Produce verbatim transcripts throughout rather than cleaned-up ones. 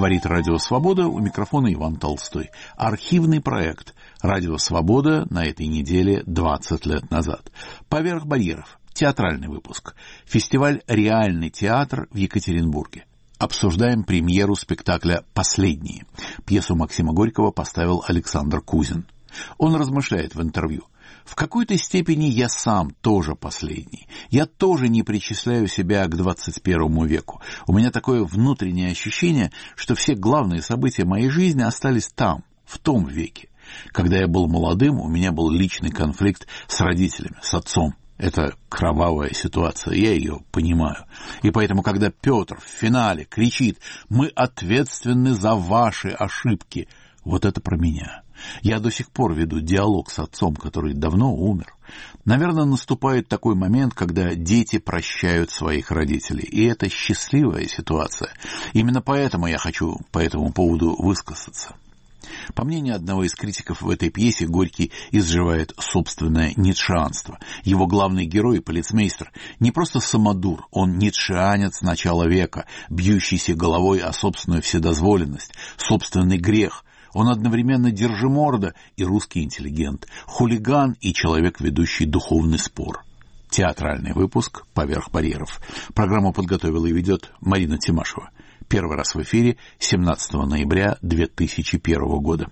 Говорит Радио Свобода, у микрофона Иван Толстой. Архивный проект Радио Свобода на этой неделе двадцать лет назад. Поверх барьеров. Театральный выпуск. Фестиваль «Реальный театр» в Екатеринбурге. Обсуждаем премьеру спектакля «Последние». Пьесу Максима Горького поставил Александр Кузин. Он размышляет в интервью. В какой-то степени я сам тоже последний. Я тоже не причисляю себя к двадцать первому веку. У меня такое внутреннее ощущение, что все главные события моей жизни остались там, в том веке. Когда я был молодым, у меня был личный конфликт с родителями, с отцом. Это кровавая ситуация, я ее понимаю. И поэтому, когда Петр в финале кричит «Мы ответственны за ваши ошибки», вот это про меня. Я до сих пор веду диалог с отцом, который давно умер. Наверное, наступает такой момент, когда дети прощают своих родителей. И это счастливая ситуация. Именно поэтому я хочу по этому поводу высказаться. По мнению одного из критиков, в этой пьесе Горький изживает собственное ницшеанство. Его главный герой, полицмейстер, не просто самодур, он ницшеанец начала века, бьющийся головой о собственную вседозволенность, собственный грех. Он одновременно держиморда и русский интеллигент, хулиган и человек, ведущий духовный спор. Театральный выпуск «Поверх барьеров». Программу подготовила и ведет Марина Тимашева. Первый раз в эфире семнадцатого ноября две тысячи первого года.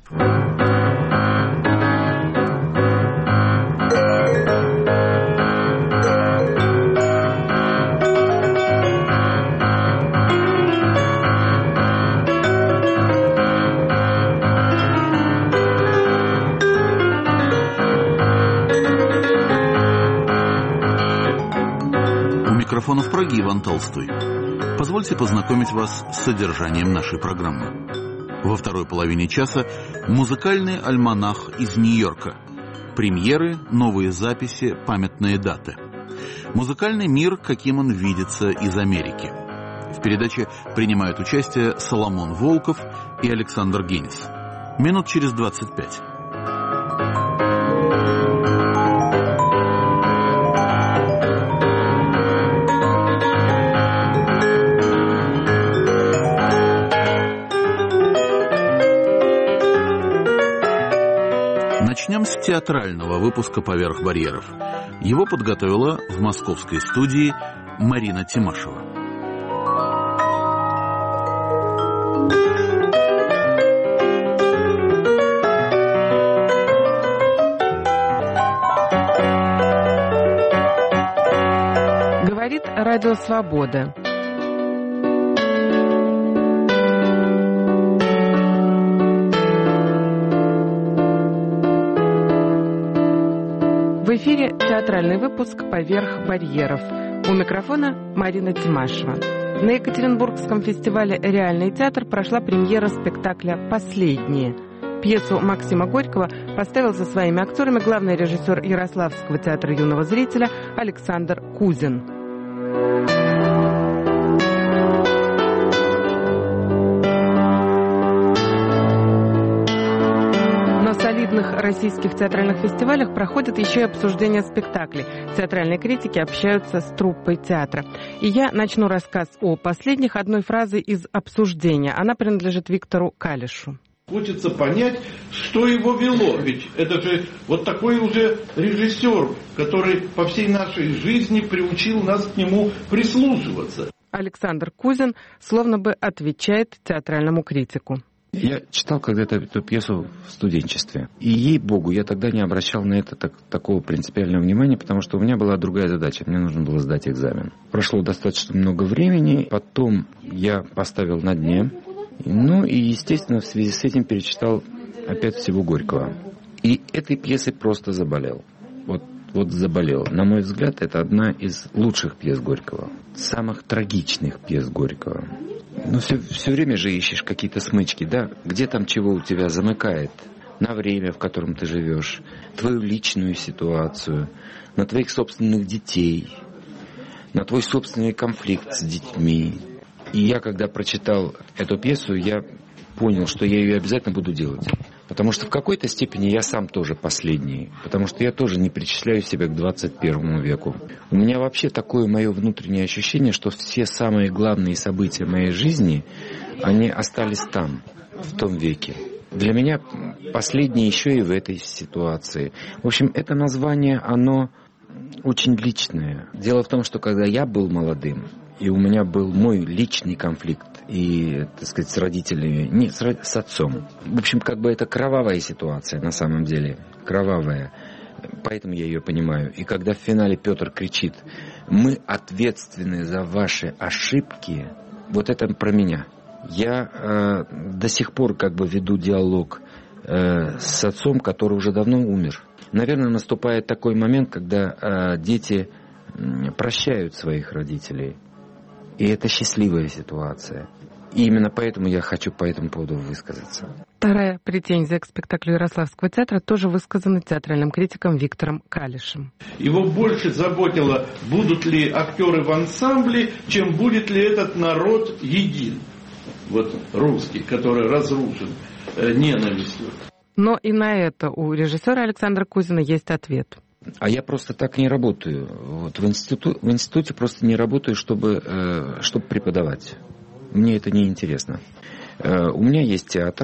Микрофон в Праге Иван Толстой. Позвольте познакомить вас с содержанием нашей программы. Во второй половине часа музыкальный альманах из Нью-Йорка. Премьеры, новые записи, памятные даты. Музыкальный мир, каким он видится из Америки. В передаче принимают участие Соломон Волков и Александр Генис. Минут через двадцать пять. Начнем с театрального выпуска «Поверх барьеров». Его подготовила в московской студии Марина Тимашева. Говорит Радио Свобода. В эфире театральный выпуск «Поверх барьеров». У микрофона Марина Тимашева. На Екатеринбургском фестивале «Реальный театр» прошла премьера спектакля «Последние». Пьесу Максима Горького поставил со своими актерами главный режиссер Ярославского театра юного зрителя Александр Кузин. В российских театральных фестивалях проходят еще и обсуждения спектаклей. Театральные критики общаются с труппой театра. И я начну рассказ о последних одной фразой из обсуждения. Она принадлежит Виктору Калишу. Хочется понять, что его вело. Ведь это же вот такой уже режиссер, который по всей нашей жизни приучил нас к нему прислушиваться. Александр Кузин словно бы отвечает театральному критику. Я читал когда-то эту пьесу в студенчестве. И, ей-богу, я тогда не обращал на это так, такого принципиального внимания, потому что у меня была другая задача. Мне нужно было сдать экзамен. Прошло достаточно много времени. Потом я поставил на дне. Ну и, естественно, в связи с этим перечитал опять всего Горького. И этой пьесой просто заболел. Вот, вот заболел. На мой взгляд, это одна из лучших пьес Горького. Самых трагичных пьес Горького. Ну, все, все время же ищешь какие-то смычки, да? Где там чего у тебя замыкает? На время, в котором ты живешь, твою личную ситуацию, на твоих собственных детей, на твой собственный конфликт с детьми. И я, когда прочитал эту пьесу, я понял, что я ее обязательно буду делать. Потому что в какой-то степени я сам тоже последний. Потому что я тоже не причисляю себя к двадцать первому веку. У меня вообще такое мое внутреннее ощущение, что все самые главные события моей жизни, они остались там, в том веке. Для меня последний еще и в этой ситуации. В общем, это название, оно очень личное. Дело в том, что когда я был молодым, и у меня был мой личный конфликт, и, так сказать, с родителями, не, с, с отцом. В общем, как бы это кровавая ситуация на самом деле, кровавая. Поэтому я ее понимаю. И когда в финале Петр кричит: «Мы ответственны за ваши ошибки», вот это про меня. Я э, до сих пор как бы веду диалог э, с отцом, который уже давно умер. Наверное, наступает такой момент, когда э, дети э, прощают своих родителей. И это счастливая ситуация. И именно поэтому я хочу по этому поводу высказаться. Вторая претензия к спектаклю Ярославского театра тоже высказана театральным критиком Виктором Калишем. Его больше заботило, будут ли актеры в ансамбле, чем будет ли этот народ един. Вот русский, который разрушен э, ненавистью. Но и на это у режиссера Александра Кузина есть ответ. А я просто так не работаю. Вот в, институ... в институте просто не работаю, чтобы, э, чтобы преподавать. Мне это не интересно. Э, у меня есть театр,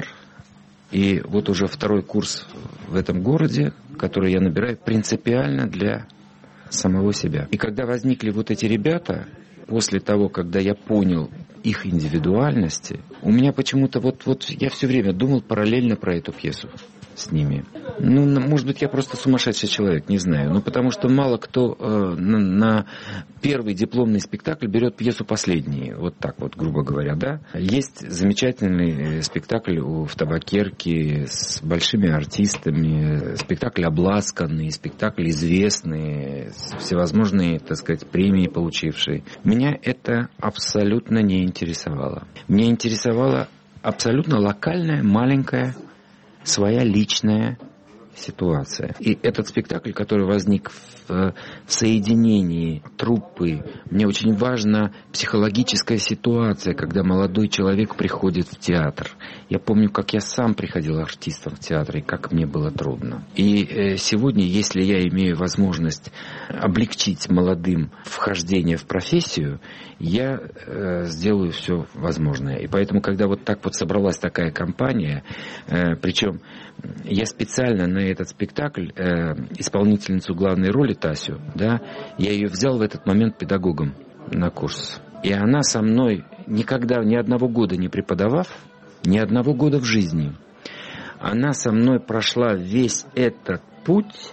и вот уже второй курс в этом городе, который я набираю принципиально для самого себя. И когда возникли вот эти ребята, после того, когда я понял их индивидуальности, у меня почему-то вот, вот я все время думал параллельно про эту пьесу с ними. Ну, может быть, я просто сумасшедший человек, не знаю. Ну, потому что мало кто э, на, на первый дипломный спектакль берет пьесу последней. Вот так вот, грубо говоря, да. Есть замечательный спектакль у, в Табакерке с большими артистами. Спектакль обласканный, спектакль известный, всевозможные, так сказать, премии получившие. Меня это абсолютно не интересовало. Меня интересовала абсолютно локальная, маленькая, своя личная ситуация. И этот спектакль, который возник в, в соединении труппы, мне очень важна психологическая ситуация, когда молодой человек приходит в театр. Я помню, как я сам приходил артистом в театр, и как мне было трудно. И э, сегодня, если я имею возможность облегчить молодым вхождение в профессию, я э, сделаю все возможное. И поэтому, когда вот так вот собралась такая компания, э, причем я специально на этот спектакль э, исполнительницу главной роли Тасю, да, я ее взял в этот момент педагогом на курс. И она со мной, никогда, ни одного года не преподавав, ни одного года в жизни, она со мной прошла весь этот путь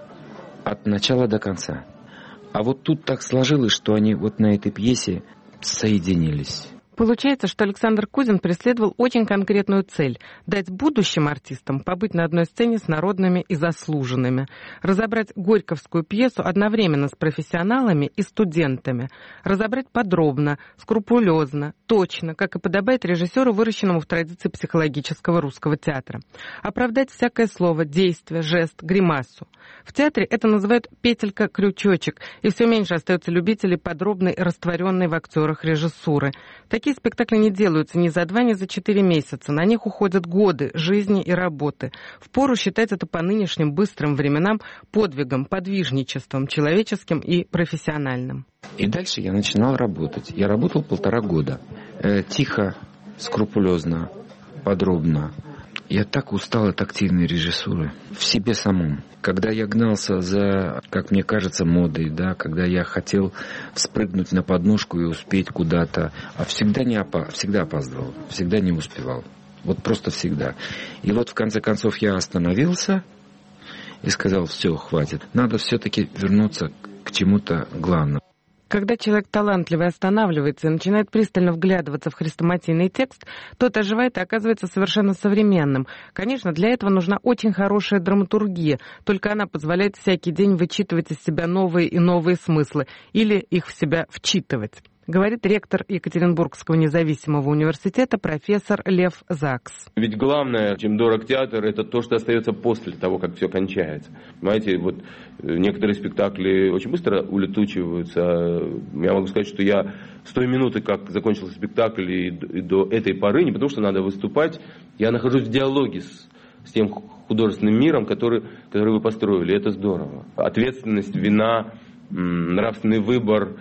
от начала до конца. А вот тут так сложилось, что они вот на этой пьесе соединились. Получается, что Александр Кузин преследовал очень конкретную цель – дать будущим артистам побыть на одной сцене с народными и заслуженными, разобрать горьковскую пьесу одновременно с профессионалами и студентами, разобрать подробно, скрупулезно, точно, как и подобает режиссеру, выращенному в традиции психологического русского театра. Оправдать всякое слово, действие, жест, гримасу. В театре это называют петелька-крючочек, и все меньше остается любителей подробной и растворенной в актерах режиссуры. Такие спектакли не делаются ни за два, ни за четыре месяца. На них уходят годы жизни и работы. Впору считать это по нынешним быстрым временам подвигом, подвижничеством, человеческим и профессиональным. И дальше я начинал работать. Я работал полтора года. Э, тихо, скрупулезно, подробно. Я так устал от активной режиссуры в себе самом. Когда я гнался за, как мне кажется, модой, да, когда я хотел вспрыгнуть на подножку и успеть куда-то, а всегда, не опа- всегда опаздывал, всегда не успевал. Вот просто всегда. И вот в конце концов я остановился и сказал: все, хватит. Надо все-таки вернуться к чему-то главному. Когда человек талантливый останавливается и начинает пристально вглядываться в хрестоматийный текст, тот оживает и оказывается совершенно современным. Конечно, для этого нужна очень хорошая драматургия, только она позволяет всякий день вычитывать из себя новые и новые смыслы или их в себя вчитывать. Говорит ректор Екатеринбургского независимого университета профессор Лев Закс. Ведь главное, чем дорог театр, это то, что остается после того, как все кончается. Понимаете, вот некоторые спектакли очень быстро улетучиваются. Я могу сказать, что я с той минуты, как закончился спектакль, и до этой поры, не потому что надо выступать, я нахожусь в диалоге с с тем художественным миром, который, который вы построили. Это здорово. Ответственность, вина, нравственный выбор,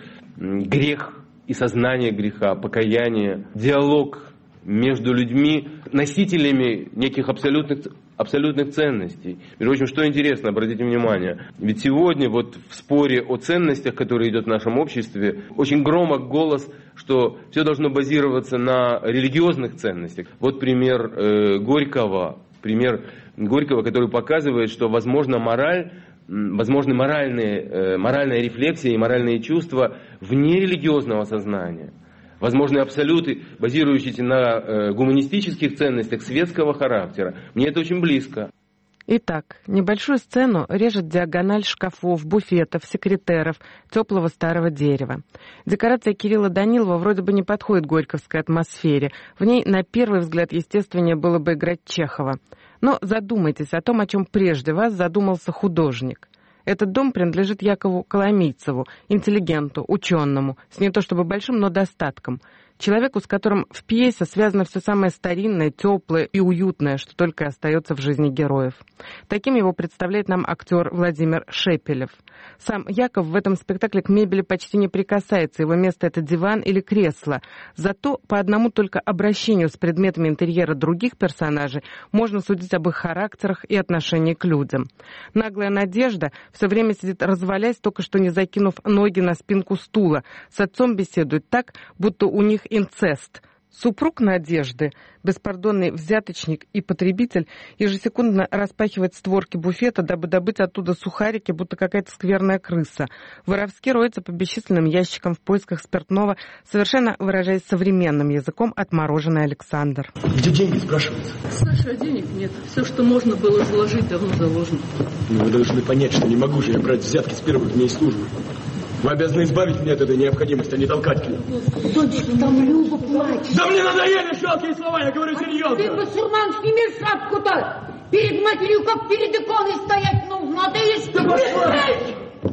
грех и сознание греха, покаяние, диалог между людьми, носителями неких абсолютных, абсолютных ценностей. Между прочим, что интересно, обратите внимание, ведь сегодня вот в споре о ценностях, который идет в нашем обществе, очень громок голос, что все должно базироваться на религиозных ценностях. Вот пример э, Горького, пример Горького, который показывает, что возможно мораль, возможны моральные, э, моральная рефлексия и моральные чувства вне религиозного сознания. Возможны абсолюты, базирующиеся на э, гуманистических ценностях светского характера. Мне это очень близко. Итак, небольшую сцену режет диагональ шкафов, буфетов, секретеров, теплого старого дерева. Декорация Кирилла Данилова вроде бы не подходит горьковской атмосфере. В ней, на первый взгляд, естественнее было бы играть Чехова. Но задумайтесь о том, о чем прежде вас задумался художник. Этот дом принадлежит Якову Коломийцеву, интеллигенту, ученому, с не то чтобы большим, но достатком. Человеку, с которым в пьесе связано все самое старинное, теплое и уютное, что только остается в жизни героев. Таким его представляет нам актер Владимир Шепелев. Сам Яков в этом спектакле к мебели почти не прикасается, его место — это диван или кресло. Зато по одному только обращению с предметами интерьера других персонажей можно судить об их характерах и отношении к людям. Наглая Надежда все время сидит развалясь, только что не закинув ноги на спинку стула. С отцом беседует так, будто у них инцест. Супруг Надежды, беспардонный взяточник и потребитель, ежесекундно распахивает створки буфета, дабы добыть оттуда сухарики, будто какая-то скверная крыса. Воровски роется по бесчисленным ящикам в поисках спиртного, совершенно выражаясь современным языком, отмороженный Александр. Где деньги, спрашивается? Саша, денег нет. Все, что можно было заложить, давно заложено. Ну, вы должны понять, что не могу же я брать взятки с первых дней службы. Вы обязаны избавить меня от этой необходимости, а не толкать к ним. Дочка, там Люба плачет. Да мне надоели жалкие слова, я говорю серьезно. Ты, басурман, сними шапку-то. Перед матерью, как перед иконой стоять нужно, а ты есть...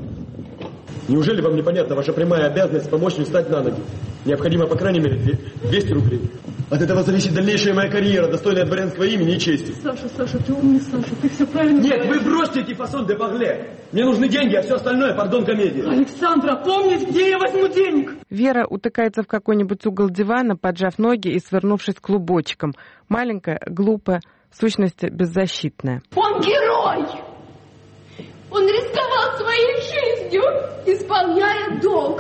Неужели вам непонятна ваша прямая обязанность помочь мне встать на ноги? Необходимо, по крайней мере, двести рублей. От этого зависит дальнейшая моя карьера, достойная дворянского имени и чести. Саша, Саша, ты умный, Саша, ты все правильно Нет, говоришь. вы бросьте эти фасон де парле. Мне нужны деньги, а все остальное, пардон, комедия. Александра, помни, где я возьму денег? Вера утыкается в какой-нибудь угол дивана, поджав ноги и свернувшись клубочком. Маленькая, глупая, в сущности, беззащитная. Он герой! Он рисковал своей жизнью, исполняя долг.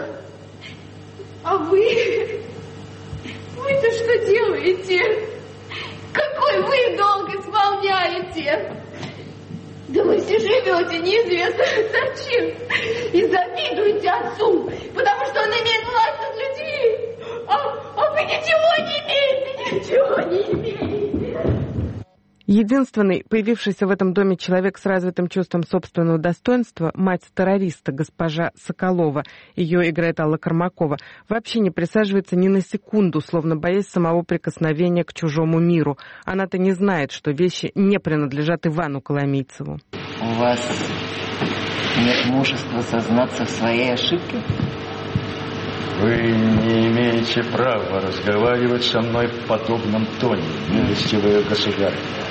А вы... Вы-то что делаете? Какой вы долг исполняете? Да вы все живете неизвестно зачем. И завидуете отцу, потому что он имеет власть над людьми. А, а вы ничего не имеете, ничего не имеете. Единственный появившийся в этом доме человек с развитым чувством собственного достоинства, мать террориста, госпожа Соколова, ее играет Алла Кормакова, вообще не присаживается ни на секунду, словно боясь самого прикосновения к чужому миру. Она-то не знает, что вещи не принадлежат Ивану Коломийцеву. У вас нет мужества сознаться в своей ошибке? Вы не имеете права разговаривать со мной в подобном тоне, милостивый государь.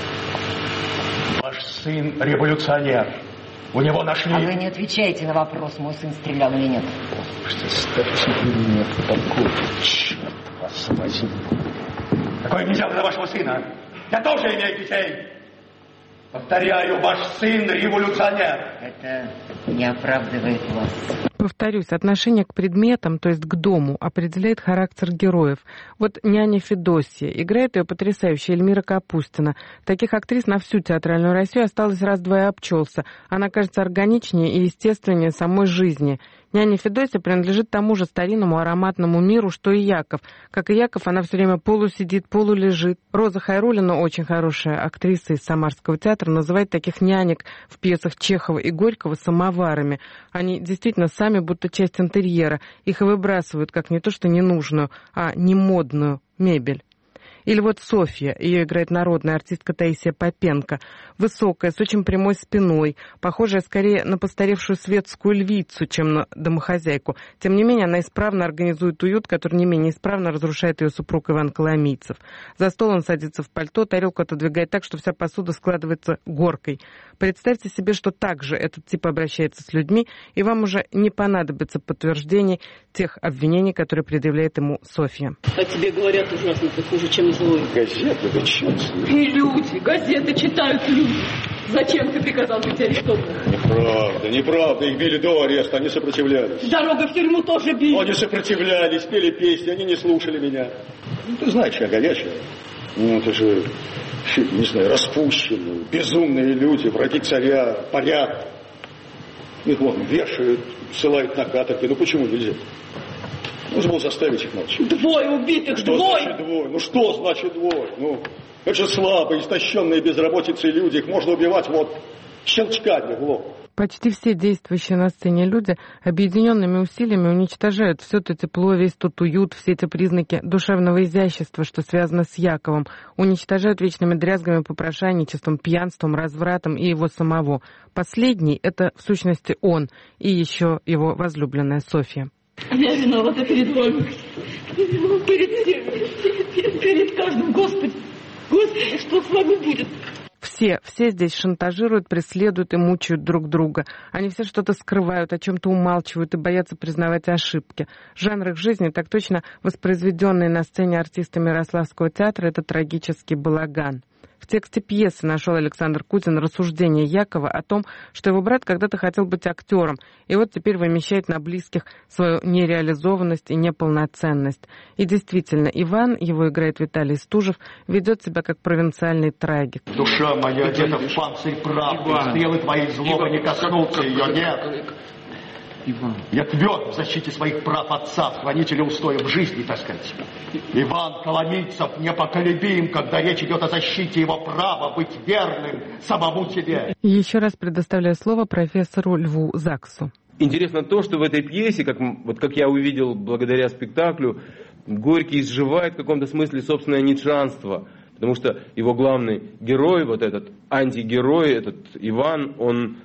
Ваш сын революционер. У него нашли... А вы не отвечаете на вопрос, мой сын стрелял или нет. Что ставьте мне в покое. Черт вас возьми. Какое нельзя на вашего сына? Я тоже имею детей. Повторяю, ваш сын революционер. Это не оправдывает вас. Повторюсь, отношение к предметам, то есть к дому, определяет характер героев. Вот няня Федосья. Играет ее потрясающая Эльмира Капустина. Таких актрис на всю театральную Россию осталось раз-два и обчелся. Она кажется органичнее и естественнее самой жизни. Няня Федосья принадлежит тому же старинному ароматному миру, что и Яков. Как и Яков, она все время полусидит, полулежит. Роза Хайруллина, очень хорошая актриса из Самарского театра, называет таких нянек в пьесах Чехова и Горького самоварами. Они действительно сами будто часть интерьера. Их выбрасывают как не то что ненужную, а немодную мебель. Или вот Софья, ее играет народная артистка Таисия Попенко. Высокая, с очень прямой спиной, похожая скорее на постаревшую светскую львицу, чем на домохозяйку. Тем не менее, она исправно организует уют, который не менее исправно разрушает ее супруг Иван Коломийцев. За стол он садится в пальто, тарелку отодвигает так, что вся посуда складывается горкой. Представьте себе, что так же этот тип обращается с людьми, и вам уже не понадобится подтверждений тех обвинений, которые предъявляет ему Софья. А тебе говорят ужасно, ты хуже, чем злой. Газеты, да черт с ним. И люди, газеты читают люди. Зачем ты приказал быть арестованным? Неправда, неправда. Их били до ареста, они сопротивлялись. Дорога в тюрьму тоже били. Они сопротивлялись, пели песни, они не слушали меня. Ну, ты знаешь, я горячая. Ну, это же, не знаю, распущенные, безумные люди, враги царя, порядка. Их вон вешают, ссылают на каторги. Ну, почему нельзя? Нужно было заставить их молчать. Двое убитых, что двое! Значит двое? Ну, что значит двое? Ну, это же слабые, истощенные безработицей люди. Их можно убивать вот щелчками в лоб. Почти все действующие на сцене люди объединенными усилиями уничтожают все то тепло, весь тот уют, все эти признаки душевного изящества, что связано с Яковом, уничтожают вечными дрязгами, попрошайничеством, пьянством, развратом и его самого. Последний — это в сущности он и еще его возлюбленная Софья. Я виновата перед вами, перед всеми, перед каждым. Господи, Господи, что с вами будет? Все, все здесь шантажируют, преследуют и мучают друг друга. Они все что-то скрывают, о чем-то умалчивают и боятся признавать ошибки. Жанр их жизни, так точно воспроизведенный на сцене артистами Ярославского театра, это трагический балаган. В тексте пьесы нашел Александр Кузин рассуждение Якова о том, что его брат когда-то хотел быть актером, и вот теперь вымещает на близких свою нереализованность и неполноценность. И действительно, Иван, его играет Виталий Стужев, ведет себя как провинциальный трагик. Душа моя одета в панцирь правды, стрелы твоей злобы не коснутся ее, нет. Иван. Я тверд в защите своих прав отца, хранителя устоев жизни, так сказать. Иван Коломийцев непоколебим, когда речь идет о защите его права быть верным самому себе. Еще раз предоставляю слово профессору Льву Заксу. Интересно то, что в этой пьесе, как, вот как я увидел благодаря спектаклю, Горький изживает в каком-то смысле собственное ницшанство. Потому что его главный герой, вот этот антигерой, этот Иван, он...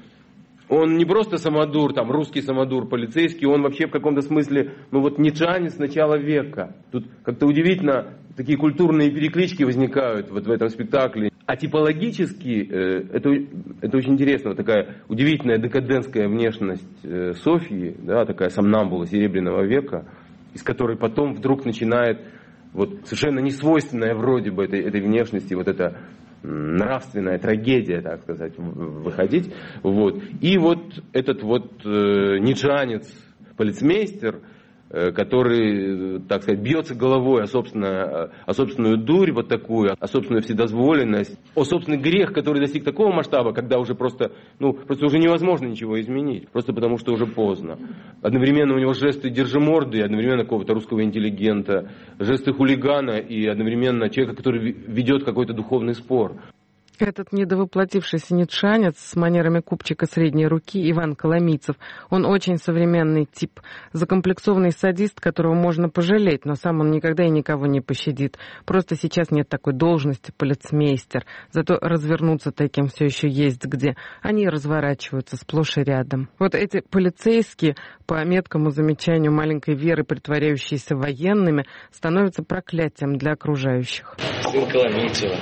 Он не просто самодур, там, русский самодур, полицейский, он вообще в каком-то смысле, ну вот, ницшанец начала века. Тут как-то удивительно такие культурные переклички возникают вот в этом спектакле. А типологически, э, это, это очень интересно, вот такая удивительная декадентская внешность э, Софьи, да, такая сомнамбула Серебряного века, из которой потом вдруг начинает вот совершенно несвойственная вроде бы этой, этой внешности, вот эта нравственная трагедия, так сказать, выходить. Вот. И вот этот вот э, ницшанец, полицмейстер, э, который, так сказать, бьется головой о, собственно, о собственную дурь вот такую, о собственную вседозволенность, о собственный грех, который достиг такого масштаба, когда уже просто, ну, просто уже невозможно ничего изменить, просто потому что уже поздно. Одновременно у него жесты держиморды, одновременно какого-то русского интеллигента, жесты хулигана и одновременно человека, который ведет какой-то духовный спор. Этот недовоплотившийся ницшанец с манерами купчика средней руки Иван Коломийцев, он очень современный тип, закомплексованный садист, которого можно пожалеть, но сам он никогда и никого не пощадит. Просто сейчас нет такой должности полицмейстер, зато развернуться таким все еще есть где. Они разворачиваются сплошь и рядом. Вот эти полицейские, по меткому замечанию маленькой Веры, притворяющиеся военными, становятся проклятием для окружающих. Сын Коломийцева.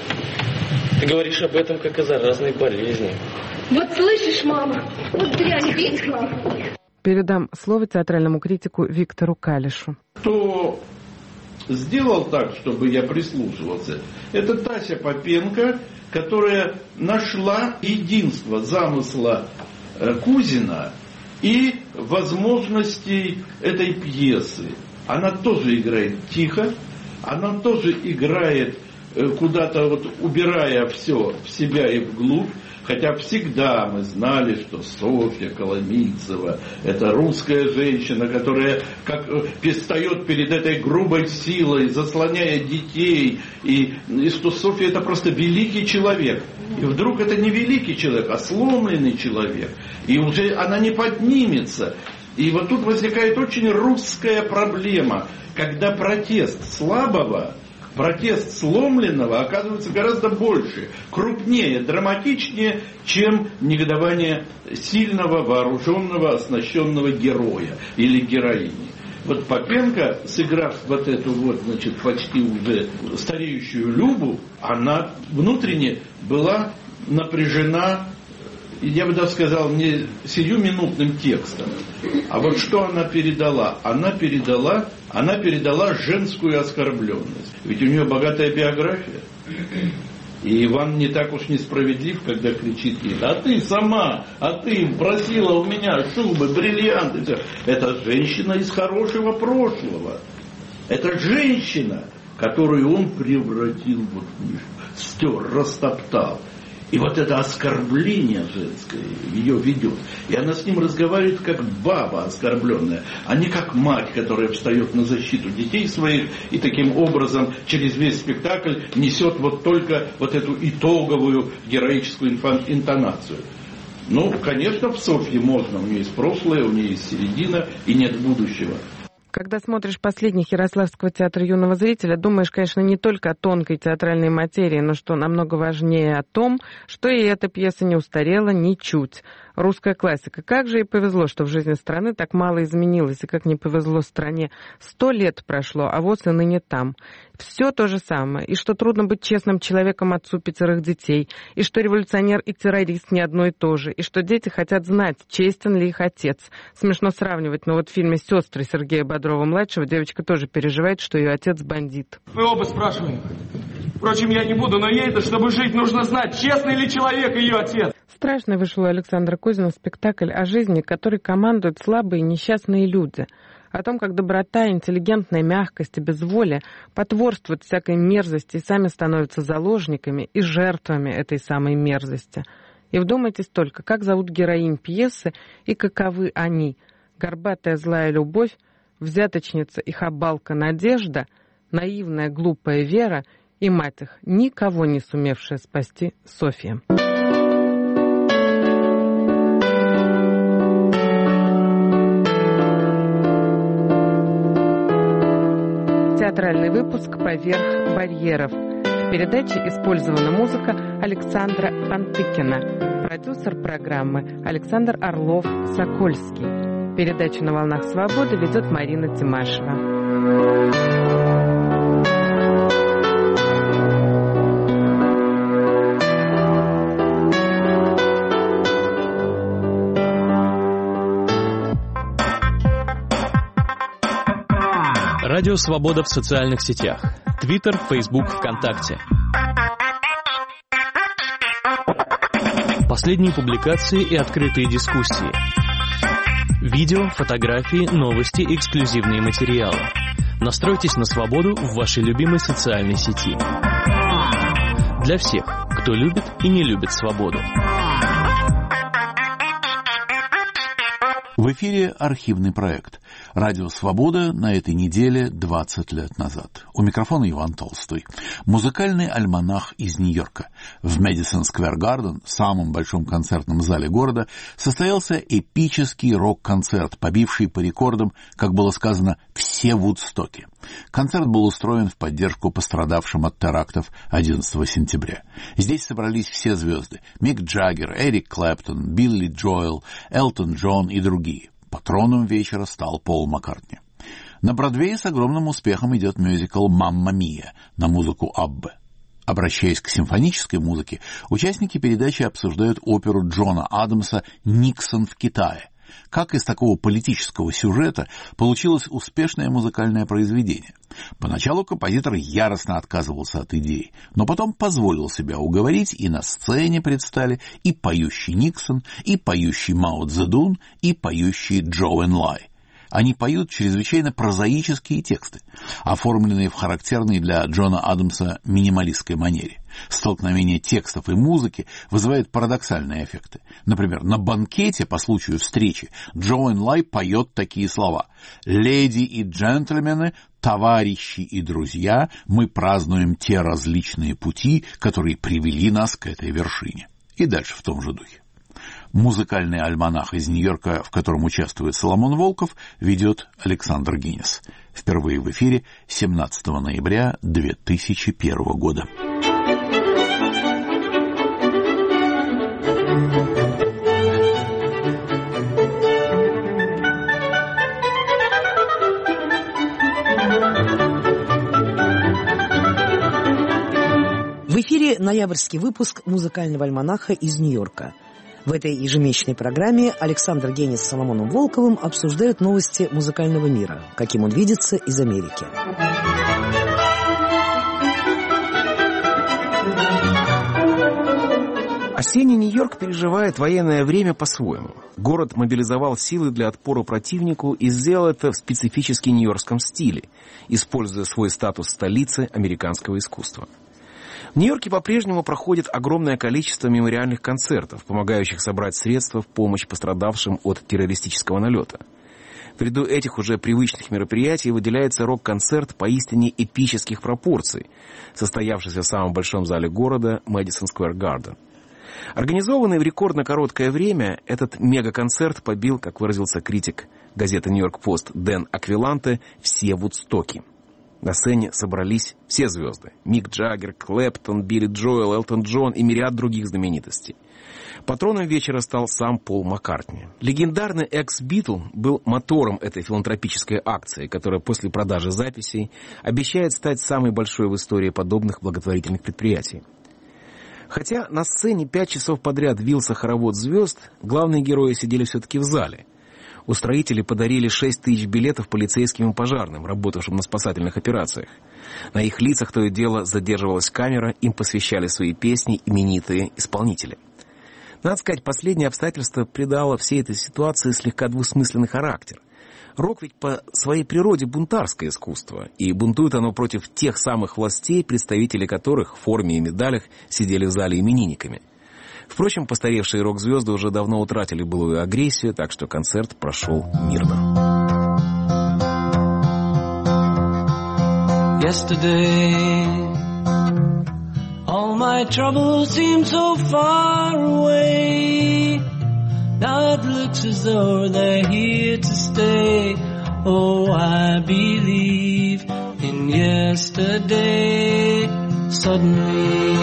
Ты говоришь об этом, как о заразной болезни. Вот слышишь, мама, вот дрянь пикла. Передам слово театральному критику Виктору Калишу. Кто сделал так, чтобы я прислушивался, это Тася Попенко, которая нашла единство замысла Кузина и возможностей этой пьесы. Она тоже играет тихо, она тоже играет куда-то вот убирая все в себя и вглубь, хотя всегда мы знали, что Софья Коломийцева — это русская женщина, которая как предстает перед этой грубой силой, заслоняя детей, и, и что Софья — это просто великий человек. И вдруг это не великий человек, а сломленный человек. И уже она не поднимется. И вот тут возникает очень русская проблема, когда протест слабого протест сломленного оказывается гораздо больше, крупнее, драматичнее, чем негодование сильного, вооруженного, оснащенного героя или героини. Вот Попенко, сыграв вот эту вот, значит, почти уже стареющую Любу, она внутренне была напряжена, я бы даже сказал, не сиюминутным текстом. А вот что она передала? Она передала, она передала женскую оскорбленность. Ведь у нее богатая биография. И Иван не так уж несправедлив, когда кричит ей: а ты сама, а ты просила у меня шубы, бриллианты. Это женщина из хорошего прошлого. Это женщина, которую он превратил, вот, стер, растоптал. И вот это оскорбление женское ее ведет. И она с ним разговаривает как баба оскорбленная, а не как мать, которая встает на защиту детей своих и таким образом через весь спектакль несет вот только вот эту итоговую героическую интонацию. Ну, конечно, в Софье можно. У нее есть прошлое, у нее есть середина и нет будущего. Когда смотришь «Последних» Ярославского театра юного зрителя, думаешь, конечно, не только о тонкой театральной материи, но что намного важнее о том, что и эта пьеса не устарела ничуть. Русская классика. Как же ей повезло, что в жизни страны так мало изменилось, и как не повезло стране. Сто лет прошло, а вот и ныне там. Все то же самое. И что трудно быть честным человеком отцу пятерых детей, и что революционер и террорист не одно и то же, и что дети хотят знать, честен ли их отец. Смешно сравнивать, но вот в фильме «Сестры» Сергея Бодрова-младшего девочка тоже переживает, что ее отец бандит. Мы оба спрашиваем. Впрочем, я не буду, но ей-то, чтобы жить, нужно знать, честный ли человек ее отец. Страшно вышел у Александра Козина спектакль о жизни, которой командуют слабые и несчастные люди. О том, как доброта, интеллигентная мягкость и безволие потворствуют всякой мерзости и сами становятся заложниками и жертвами этой самой мерзости. И вдумайтесь только, как зовут героинь пьесы и каковы они. Горбатая злая любовь, взяточница и хабалка Надежда, наивная глупая Вера и мать их, никого не сумевшая спасти, Софья. Театральный выпуск «Поверх барьеров». В передаче использована музыка Александра Пантыкина. Продюсер программы Александр Орлов-Сокольский. Передачу «На волнах свободы» ведет Марина Тимашева. Радио «Свобода» в социальных сетях. Твиттер, Фейсбук, ВКонтакте. Последние публикации и открытые дискуссии. Видео, фотографии, новости, эксклюзивные материалы. Настройтесь на свободу в вашей любимой социальной сети. Для всех, кто любит и не любит свободу. В эфире архивный проект «Радио Свобода» на этой неделе двадцать лет назад. У микрофона Иван Толстой. Музыкальный альманах из Нью-Йорка. В Мэдисон Сквер Гарден, самом большом концертном зале города, состоялся эпический рок-концерт, побивший по рекордам, как было сказано, все Вудстоки. Концерт был устроен в поддержку пострадавшим от терактов одиннадцатого сентября. Здесь собрались все звезды: Мик Джаггер, Эрик Клэптон, Билли Джоэл, Элтон Джон и другие. Патроном вечера стал Пол Маккартни. На Бродвее с огромным успехом идет мюзикл «Мамма Мия» на музыку Аббе. Обращаясь к симфонической музыке, участники передачи обсуждают оперу Джона Адамса «Никсон в Китае». Как из такого политического сюжета получилось успешное музыкальное произведение? Поначалу композитор яростно отказывался от идеи, но потом позволил себя уговорить, и на сцене предстали и поющий Никсон, и поющий Мао Цзэдун, и поющий Джоу Энлай. Они поют чрезвычайно прозаические тексты, оформленные в характерной для Джона Адамса минималистской манере. Столкновение текстов и музыки вызывает парадоксальные эффекты. Например, на банкете по случаю встречи Джоу Энлай поет такие слова: «Леди и джентльмены, товарищи и друзья, мы празднуем те различные пути, которые привели нас к этой вершине». И дальше в том же духе. Музыкальный альманах из Нью-Йорка, в котором участвует Соломон Волков, ведет Александр Гинис. Впервые в эфире семнадцатого ноября две тысячи первого года. В эфире ноябрьский выпуск музыкального альманаха из Нью-Йорка. В этой ежемесячной программе Александр Генис с Соломоном Волковым обсуждают новости музыкального мира, каким он видится из Америки. Осенний Нью-Йорк переживает военное время по-своему. Город мобилизовал силы для отпора противнику и сделал это в специфически нью-йоркском стиле, используя свой статус столицы американского искусства. В Нью-Йорке по-прежнему проходит огромное количество мемориальных концертов, помогающих собрать средства в помощь пострадавшим от террористического налета. В ряду этих уже привычных мероприятий выделяется рок-концерт поистине эпических пропорций, состоявшийся в самом большом зале города Мэдисон Сквер Гарден. Организованный в рекордно короткое время, этот мега-концерт побил, как выразился критик газеты «Нью-Йорк Пост» Дэн Аквиланте, все вудстоки. На сцене собрались все звезды. Мик Джаггер, Клэптон, Билли Джоэл, Элтон Джон и мириад других знаменитостей. Патроном вечера стал сам Пол Маккартни. Легендарный экс-Битл был мотором этой филантропической акции, которая после продажи записей обещает стать самой большой в истории подобных благотворительных предприятий. Хотя на сцене пять часов подряд вился хоровод звезд, главные герои сидели все-таки в зале. Устроители подарили шесть тысяч билетов полицейским и пожарным, работавшим на спасательных операциях. На их лицах то и дело задерживалась камера, им посвящали свои песни именитые исполнители. Надо сказать, последнее обстоятельство придало всей этой ситуации слегка двусмысленный характер. Рок ведь по своей природе бунтарское искусство, и бунтует оно против тех самых властей, представители которых в форме и медалях сидели в зале именинниками. Впрочем, постаревшие рок-звезды уже давно утратили былую агрессию, так что концерт прошел мирно. Yesterday, all my troubles seem so far away. Now it looks as though they're here to stay. Oh, I believe in yesterday. Suddenly,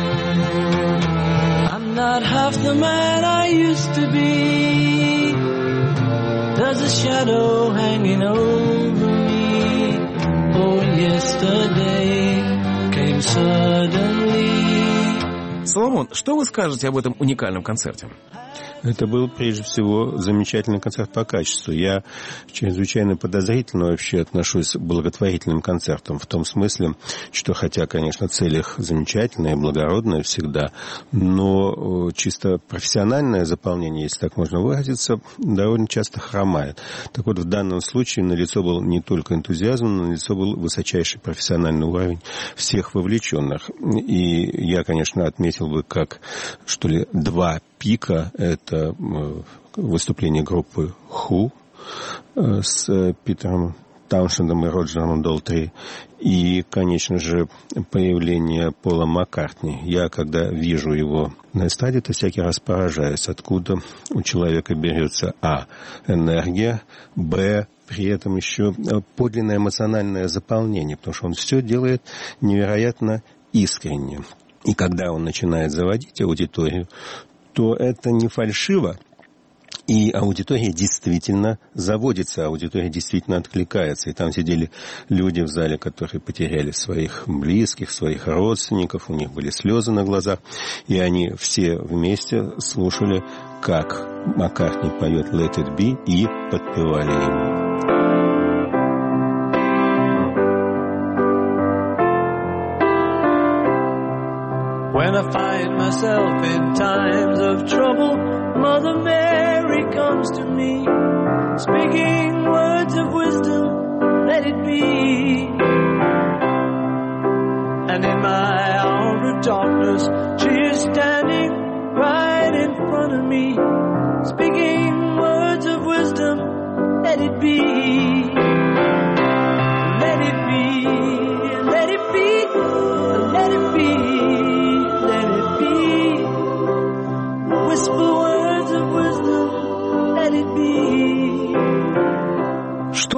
not half the man I used to be. There's a shadow hanging over me. Oh, yesterday came suddenly. Соломон, что вы скажете об этом уникальном концерте? Это был, прежде всего, замечательный концерт по качеству. Я чрезвычайно подозрительно вообще отношусь к благотворительным концертам, в том смысле, что, хотя, конечно, цель их замечательная и благородная всегда, но чисто профессиональное заполнение, если так можно выразиться, довольно часто хромает. Так вот, в данном случае налицо был не только энтузиазм, но налицо был высочайший профессиональный уровень всех вовлеченных. И я, конечно, отметил бы, как, что ли, два пика — это выступление группы Who с Питером Тауншендом и Роджером Долтри, и, конечно же, появление Пола Маккартни. Я, когда вижу его на эстраде, то всякий раз поражаюсь, откуда у человека берется а. энергия, б. при этом еще подлинное эмоциональное заполнение, потому что он все делает невероятно искренне. И когда он начинает заводить аудиторию, то это не фальшиво, и аудитория действительно заводится, аудитория действительно откликается. И там сидели люди в зале, которые потеряли своих близких, своих родственников, у них были слезы на глазах, и они все вместе слушали, как Маккартни поет «Let it be», и подпевали ему. When I find myself in times of trouble, Mother Mary comes to me, speaking words of wisdom, let it be. And in my hour of darkness, she is standing right in front of me, speaking words of wisdom, let it be. Let it be, let it be, let it be. Whisper words of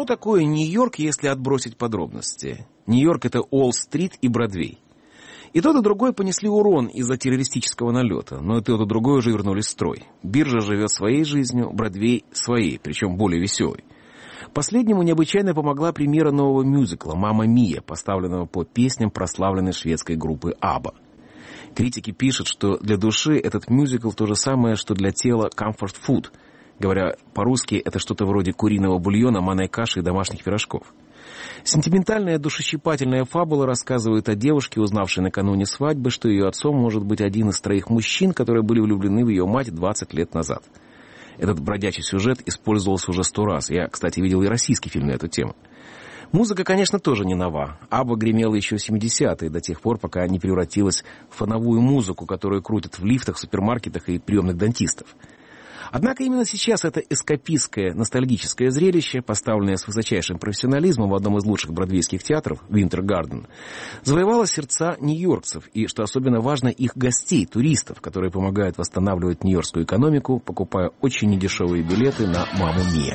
Что такое Нью-Йорк, если отбросить подробности? Нью-Йорк — это Уолл-стрит и Бродвей. И тот, и другой понесли урон из-за террористического налета, но и тот, и другой уже вернулись в строй. Биржа живет своей жизнью, Бродвей — своей, причем более веселой. Последнему необычайно помогла премьера нового мюзикла «Мамма Мия», поставленного по песням прославленной шведской группы «Абба». Критики пишут, что для души этот мюзикл то же самое, что для тела «comfort food». Говоря по-русски, это что-то вроде куриного бульона, манной каши и домашних пирожков. Сентиментальная душещипательная фабула рассказывает о девушке, узнавшей накануне свадьбы, что ее отцом может быть один из троих мужчин, которые были влюблены в ее мать двадцать лет назад. Этот бродячий сюжет использовался уже сто раз. Я, кстати, видел и российский фильм на эту тему. Музыка, конечно, тоже не нова. Абба гремела еще в семидесятые, до тех пор, пока не превратилась в фоновую музыку, которую крутят в лифтах, супермаркетах и приемных дантистов. Однако именно сейчас это эскапистское, ностальгическое зрелище, поставленное с высочайшим профессионализмом в одном из лучших бродвейских театров, Винтер Гарден, завоевало сердца нью-йоркцев и, что особенно важно, их гостей, туристов, которые помогают восстанавливать нью-йоркскую экономику, покупая очень недешевые билеты на «Мамму Мия».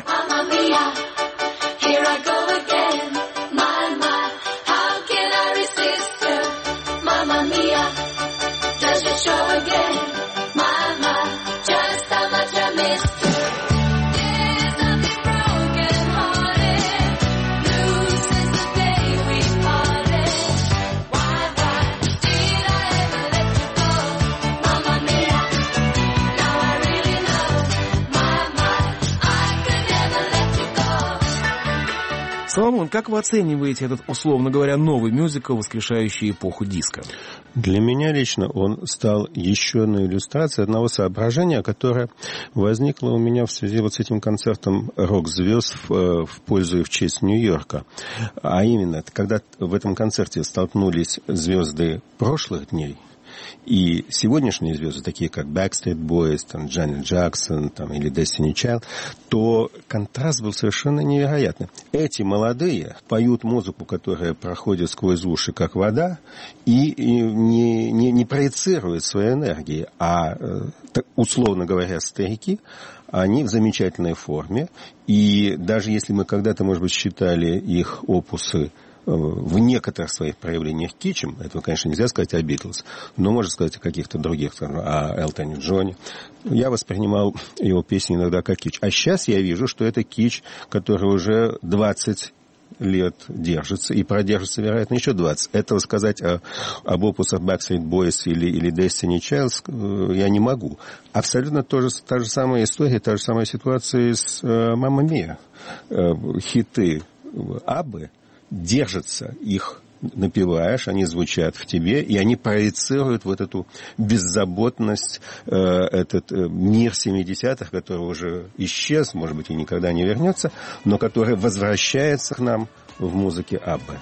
Соломон, как вы оцениваете этот, условно говоря, новый мюзикл, воскрешающий эпоху диска? Для меня лично он стал еще одной иллюстрацией одного соображения, которое возникло у меня в связи вот с этим концертом рок-звезд в, в пользу и в честь Нью-Йорка. А именно, когда в этом концерте столкнулись звезды прошлых дней, и сегодняшние звезды, такие как Backstreet Boys, там, Джанет Джексон там, или Destiny Child, то контраст был совершенно невероятный. Эти молодые поют музыку, которая проходит сквозь уши, как вода, и, и не, не, не проецируют своей энергии. А, условно говоря, старики, они в замечательной форме. И даже если мы когда-то, может быть, считали их опусы в некоторых своих проявлениях кичем, этого, конечно, нельзя сказать о Битлз, но можно сказать о каких-то других, о Элтоне Джоне. Я воспринимал его песни иногда как кич. А сейчас я вижу, что это кич, который уже двадцать лет держится и продержится, вероятно, еще двадцать. Этого сказать о, об опусах Backstreet Boys или, или Destiny Child я не могу. Абсолютно то же, та же самая история, та же самая ситуация с «Мамма Мия». Хиты Аббы держатся, их напеваешь, они звучат в тебе, и они проецируют вот эту беззаботность, э, этот э, мир семидесятых, который уже исчез, может быть, и никогда не вернется, но который возвращается к нам в музыке Аббы.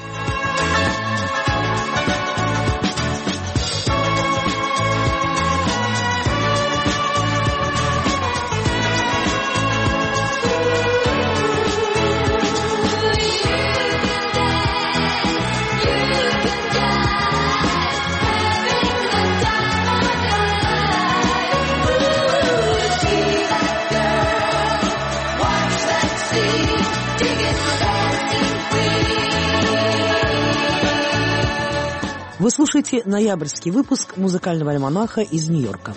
Вы слушаете ноябрьский выпуск музыкального альманаха из Нью-Йорка.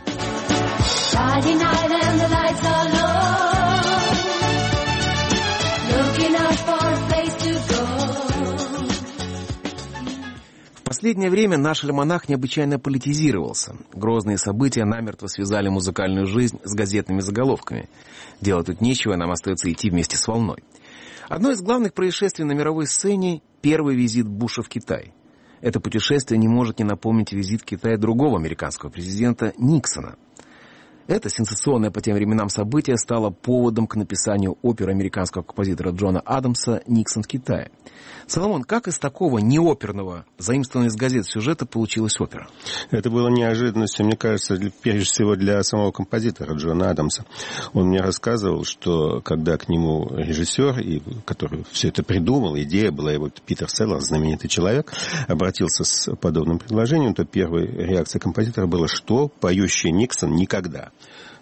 В последнее время наш альманах необычайно политизировался. Грозные события намертво связали музыкальную жизнь с газетными заголовками. Делать тут нечего, нам остается идти вместе с волной. Одно из главных происшествий на мировой сцене – первый визит Буша в Китай. Это путешествие не может не напомнить визит в Китай другого американского президента Никсона. Это сенсационное по тем временам событие стало поводом к написанию оперы американского композитора Джона Адамса «Никсон в Китае». Соломон, как из такого неоперного, заимствованного из газет сюжета получилась опера? Это было неожиданностью, мне кажется, прежде всего для самого композитора Джона Адамса. Он мне рассказывал, что когда к нему режиссер, и, который все это придумал, идея была его, Питер Селлерс, знаменитый человек, обратился с подобным предложением, то первой реакцией композитора была, что поющий Никсон никогда.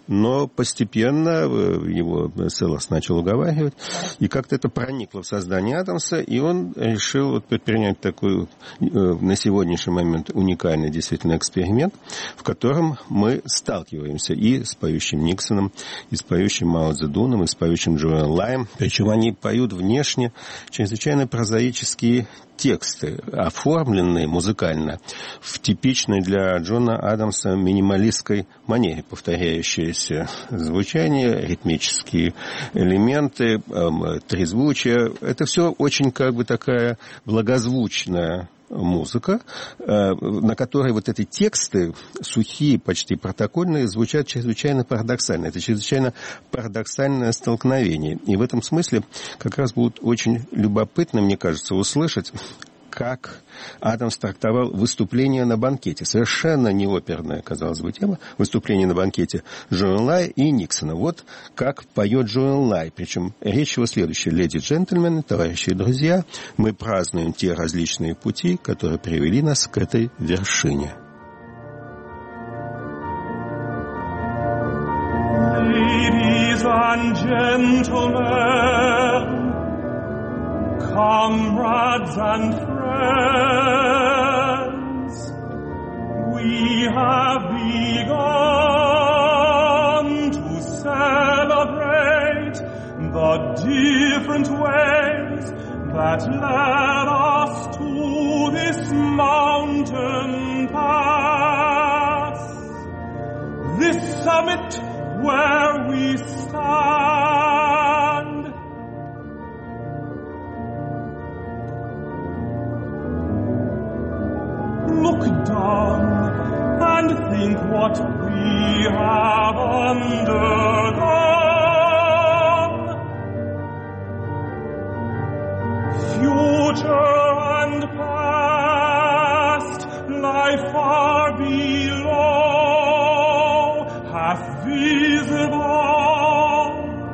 но постепенно его Селлерс начал уговаривать, и как-то это проникло в сознание Адамса, и он решил вот предпринять такой на сегодняшний момент уникальный действительно эксперимент, в котором мы сталкиваемся и с поющим Никсоном, и с поющим Мао Цзэдуном, и с поющим Джоэн Лаем. Причем они поют внешне чрезвычайно прозаические тексты, оформленные музыкально в типичной для Джона Адамса минималистской манере, повторяющиеся звучание, ритмические элементы, эм, трезвучие. Это все очень как бы такая благозвучная музыка, на которой вот эти тексты, сухие, почти протокольные, звучат чрезвычайно парадоксально. Это чрезвычайно парадоксальное столкновение. И в этом смысле как раз будет очень любопытно, мне кажется, услышать, как Адамс трактовал выступление на банкете. Совершенно не оперная, казалось бы, тема. Выступление на банкете Джоэн Лая и Никсона. Вот как поет Джоэн Лай. Причем речь его следующая. «Леди и джентльмены, товарищи и друзья, мы празднуем те различные пути, которые привели нас к этой вершине». Ladies and gentlemen, comrades and friends, we have begun to celebrate the different ways that led us to this mountain pass, this summit where we stand. Look down and think what we have undergone. Future and past lie far below, half visible.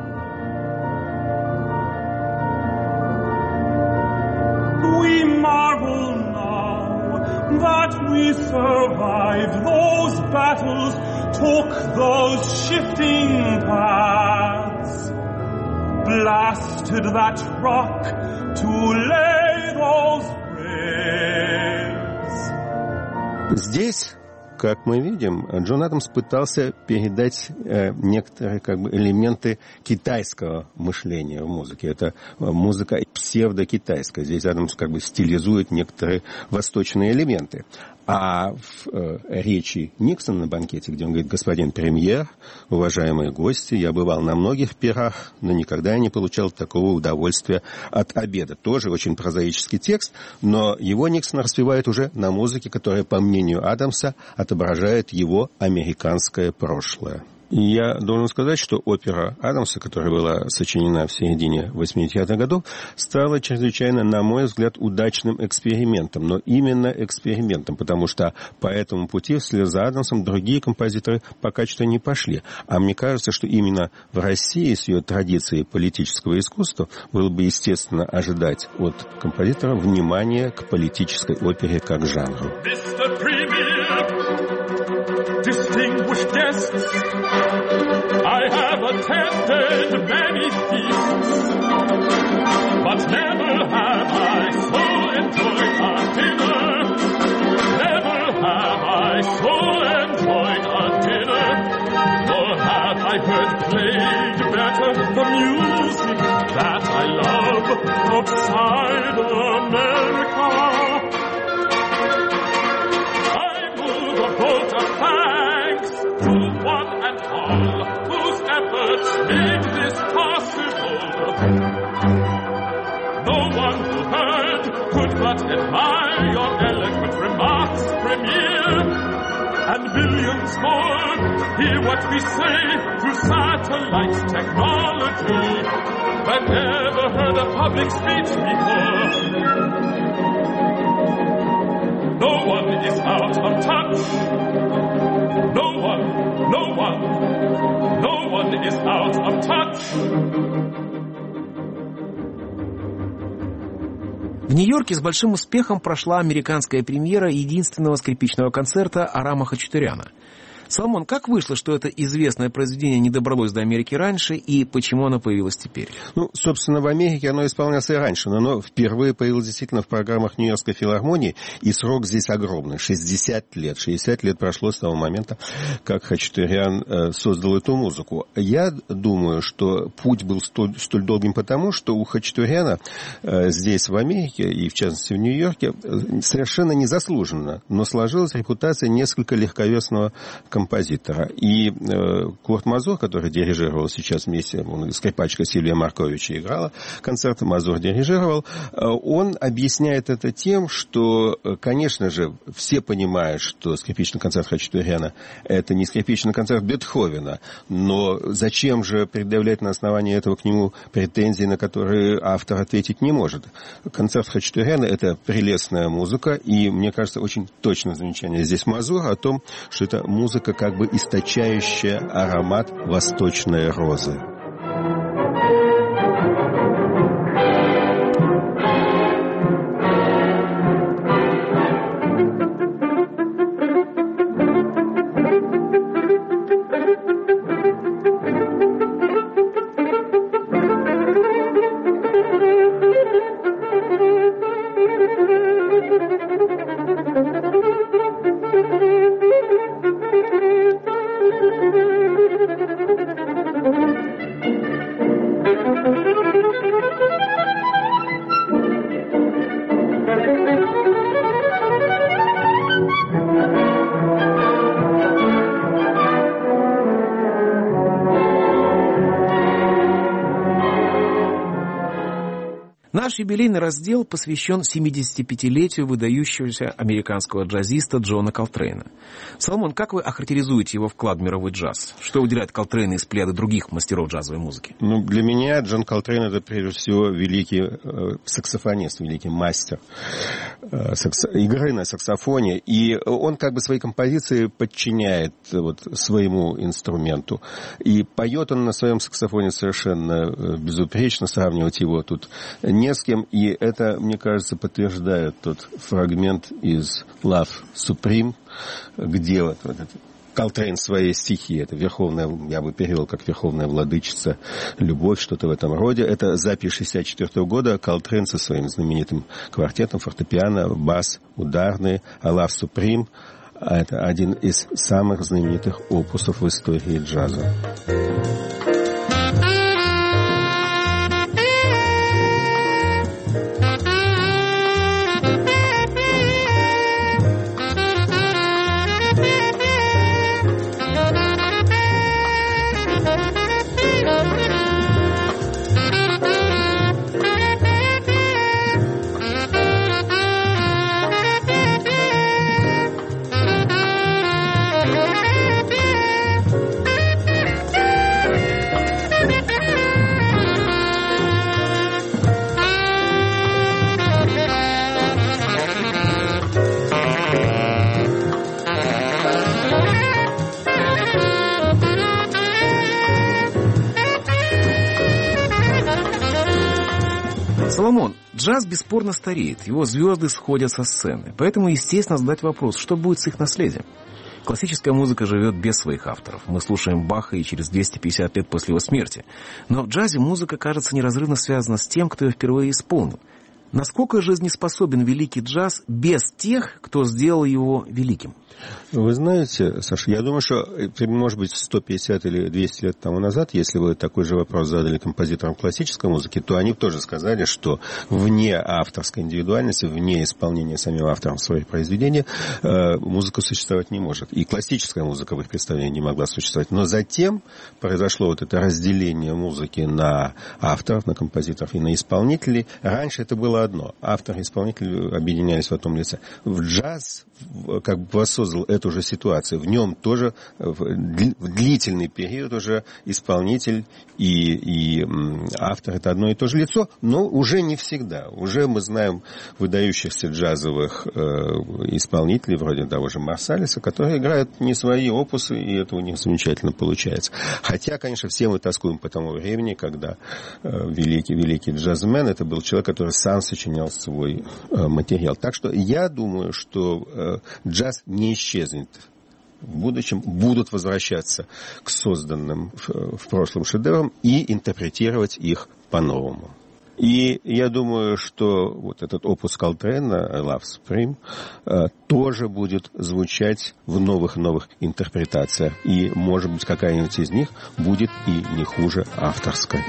We marvel that we survived those battles, took those shifting paths, blasted that rock to lay those graves. Здесь, как мы видим, Джон Адамс пытался передать э, некоторые как бы элементы китайского мышления в музыке. Это музыка псевдокитайская. Здесь Адамс как бы стилизует некоторые восточные элементы. А в э, речи Никсона на банкете, где он говорит: господин премьер, уважаемые гости, я бывал на многих пирах, но никогда не получал такого удовольствия от обеда. Тоже очень прозаический текст, но его Никсон распевает уже на музыке, которая, по мнению Адамса, отображает его американское прошлое. И я должен сказать, что опера Адамса, которая была сочинена в середине восьмидесятых годов, стала чрезвычайно, на мой взгляд, удачным экспериментом. Но именно экспериментом, потому что по этому пути вслед за Адамсом другие композиторы пока что не пошли. А мне кажется, что именно в России с ее традицией политического искусства было бы естественно ожидать от композитора внимания к политической опере как жанру. Distinguished guests, I have attended many feasts, but never have I so enjoyed a dinner. Never have I so enjoyed a dinner, nor have I heard played better the music that I love outside America. I move a vote of thanks to one and all whose efforts made this possible. No one who heard could but admire your eloquent remarks, Premier. And millions more hear what we say through satellite technology, but never heard a public speech before. No one is out of touch. No one, no one, no one is out of touch. В Нью-Йорке с большим успехом прошла американская премьера единственного скрипичного концерта Арама Хачатуряна. Соломон, как вышло, что это известное произведение не добралось до Америки раньше, и почему оно появилось теперь? Ну, собственно, в Америке оно исполнялось и раньше, но оно впервые появилось действительно в программах Нью-Йоркской филармонии, и срок здесь огромный, шестьдесят лет. шестьдесят лет прошло с того момента, как Хачатурян создал эту музыку. Я думаю, что путь был столь, столь долгим потому, что у Хачатуряна здесь, в Америке, и в частности в Нью-Йорке, совершенно незаслуженно, но сложилась репутация несколько легковесного композитора. И э, Курт Мазур, который дирижировал сейчас вместе, он, скрипачка Сильвия Марковича играла концерт, Мазур дирижировал, э, он объясняет это тем, что, конечно же, все понимают, что скрипичный концерт Хачатуряна – это не скрипичный концерт Бетховена, но зачем же предъявлять на основании этого к нему претензии, на которые автор ответить не может? Концерт Хачатуряна – это прелестная музыка, и, мне кажется, очень точное замечание здесь Мазура о том, что это музыка, как бы источающая аромат восточной розы. Наш юбилейный раздел посвящен семидесятипятилетию выдающегося американского джазиста Джона Колтрейна. Соломон, как вы охарактеризуете его вклад в мировой джаз? Что выделяет Колтрейна из плеяды других мастеров джазовой музыки? Ну, для меня Джон Колтрейн — это, прежде всего, великий э, саксофонист, великий мастер э, сакс... игры на саксофоне. И он как бы свои композиции подчиняет вот, своему инструменту. И поет он на своем саксофоне совершенно безупречно, сравнивать его тут не с кем. И это, мне кажется, подтверждает тот фрагмент из «Love Supreme», где вот, вот это Колтрейн своей стихи, это верховная, я бы перевел как верховная владычица, любовь, что-то в этом роде. Это запись шестьдесят четвёртого года, Колтрейн со своим знаменитым квартетом, фортепиано, бас, ударный, а «Love Supreme» — это один из самых знаменитых опусов в истории джаза. Соломон, джаз бесспорно стареет, его звезды сходят со сцены. Поэтому, естественно, задать вопрос, что будет с их наследием? Классическая музыка живет без своих авторов. Мы слушаем Баха и через двести пятьдесят лет после его смерти. Но в джазе музыка, кажется, неразрывно связана с тем, кто ее впервые исполнил. Насколько жизнеспособен великий джаз без тех, кто сделал его великим? Вы знаете, Саша, я думаю, что, может быть, сто пятьдесят или двести лет тому назад, если вы такой же вопрос задали композиторам классической музыки, то они тоже сказали, что вне авторской индивидуальности, вне исполнения самим автором своих произведений, музыка существовать не может. И классическая музыка в их представлении не могла существовать. Но затем произошло вот это разделение музыки на авторов, на композиторов и на исполнителей. Раньше это было одно. Автор и исполнитель объединялись в одном лице. В джаз как бы воссоздал эту же ситуацию. В нем тоже в длительный период уже исполнитель и, и автор — это одно и то же лицо, но уже не всегда. Уже мы знаем выдающихся джазовых э, исполнителей, вроде того же Марсалиса, которые играют не свои опусы, и это у них замечательно получается. Хотя, конечно, все мы тоскуем по тому времени, когда э, великий, великий джазмен — это был человек, который сам сочинял свой э, материал. Так что я думаю, что э, джаз не исчезнет в будущем будут возвращаться к созданным в прошлом шедеврам и интерпретировать их по-новому. И я думаю, что вот этот опус Колтрейна «Love Supreme» тоже будет звучать в новых-новых интерпретациях. И, может быть, какая-нибудь из них будет и не хуже авторской.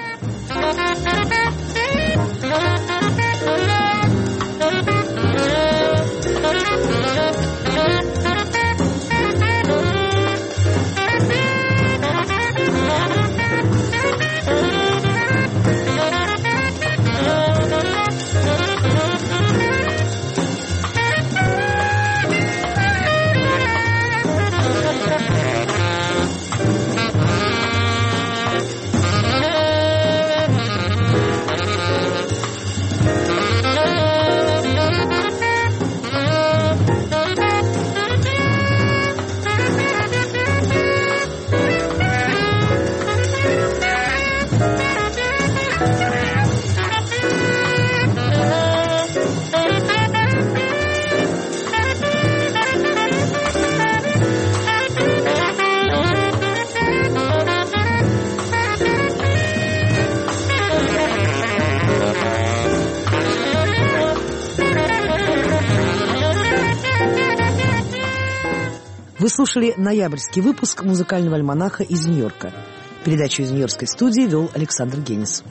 Вы слушали ноябрьский выпуск музыкального альманаха из Нью-Йорка. Передачу из Нью-Йоркской студии вел Александр Генис.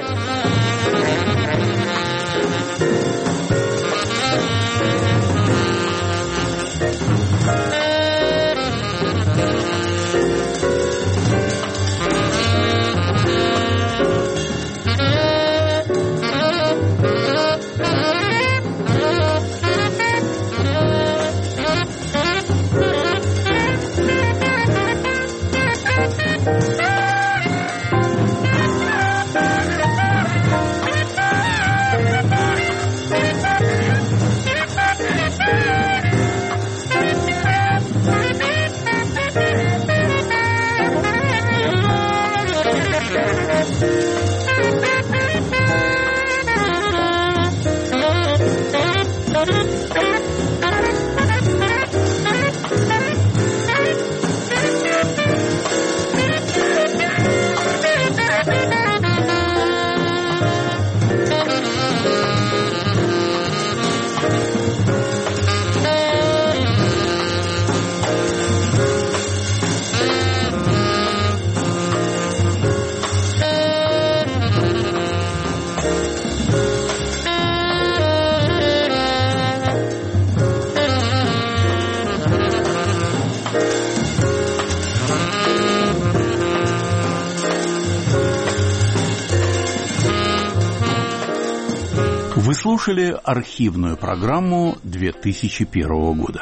Вы слушали архивную программу две тысячи первого года.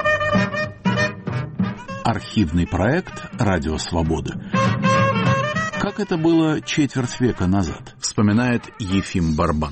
Архивный проект «Радио Свобода». Как это было четверть века назад, вспоминает Ефим Барбан.